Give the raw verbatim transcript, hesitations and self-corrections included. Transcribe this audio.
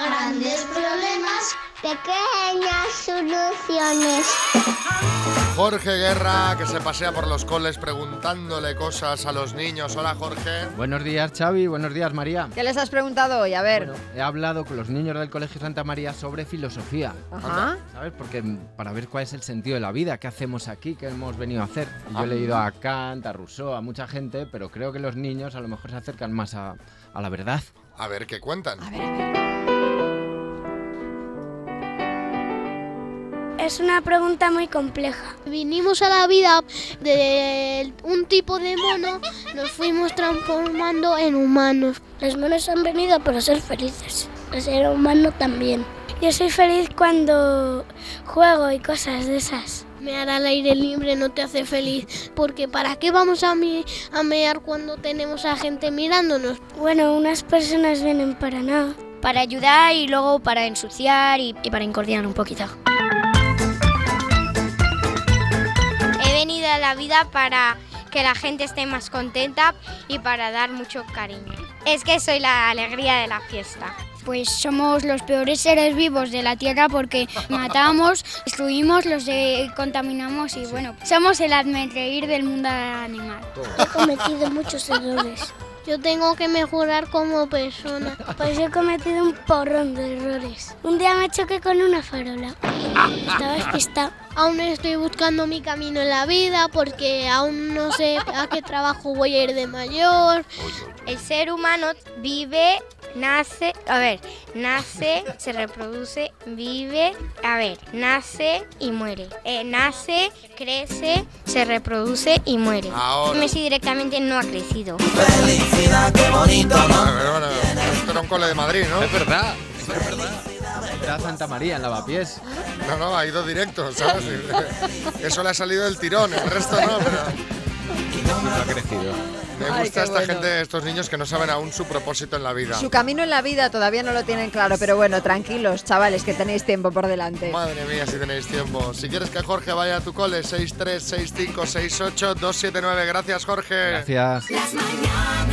grandes problemas, pequeñas soluciones. Jorge Guerra, que se pasea por los coles preguntándole cosas a los niños. Hola, Jorge. Buenos días, Xavi. Buenos días, María. ¿Qué les has preguntado hoy? A ver. Bueno, he hablado con los niños del Colegio Santa María sobre filosofía. Ajá. ¿Sabes? Porque para ver cuál es el sentido de la vida, qué hacemos aquí, qué hemos venido a hacer. Y yo he leído a Kant, a Rousseau, a mucha gente, pero creo que los niños a lo mejor se acercan más a, a la verdad. A ver, ¿qué cuentan? A ver, a ver. Es una pregunta muy compleja. Vinimos a la vida de un tipo de mono, nos fuimos transformando en humanos. Los monos han venido para ser felices, el ser humano también. Yo soy feliz cuando juego y cosas de esas. Mear al aire libre no te hace feliz, porque ¿para qué vamos a, mi- a mear cuando tenemos a gente mirándonos? Bueno, unas personas vienen para nada. Para ayudar y luego para ensuciar y, y para incordiar un poquito. He venido a la vida para que la gente esté más contenta y para dar mucho cariño. Es que soy la alegría de la fiesta. Pues somos los peores seres vivos de la Tierra porque matamos, destruimos, los de- contaminamos y bueno, somos el hazmerreír del mundo animal. He cometido muchos errores. Yo tengo que mejorar como persona. Pues he cometido un porrón de errores. Un día me choqué con una farola. Estaba despistado. Aún estoy buscando mi camino en la vida porque aún no sé a qué trabajo voy a ir de mayor. El ser humano vive, nace, a ver, nace, se reproduce, vive, a ver, nace y muere. Eh, nace, crece, se reproduce y muere. Ahora. Messi directamente no ha crecido. Felicidad, qué bonito, ¿no? Bueno, bueno, esto era un cole de Madrid, ¿no? Es verdad, es verdad. Era Santa María en Lavapiés. No, no, ha ido directo, ¿sabes? Eso le ha salido del tirón, el resto no, pero... No ha crecido. Me Ay, gusta qué esta bueno. gente, estos niños que no saben aún su propósito en la vida. Su camino en la vida todavía no lo tienen claro, pero bueno, tranquilos, chavales, que tenéis tiempo por delante. Madre mía, si tenéis tiempo. Si quieres que Jorge vaya a tu cole, seis tres seis cinco seis ocho dos siete nueve. Gracias, Jorge. Gracias. Las mañanas.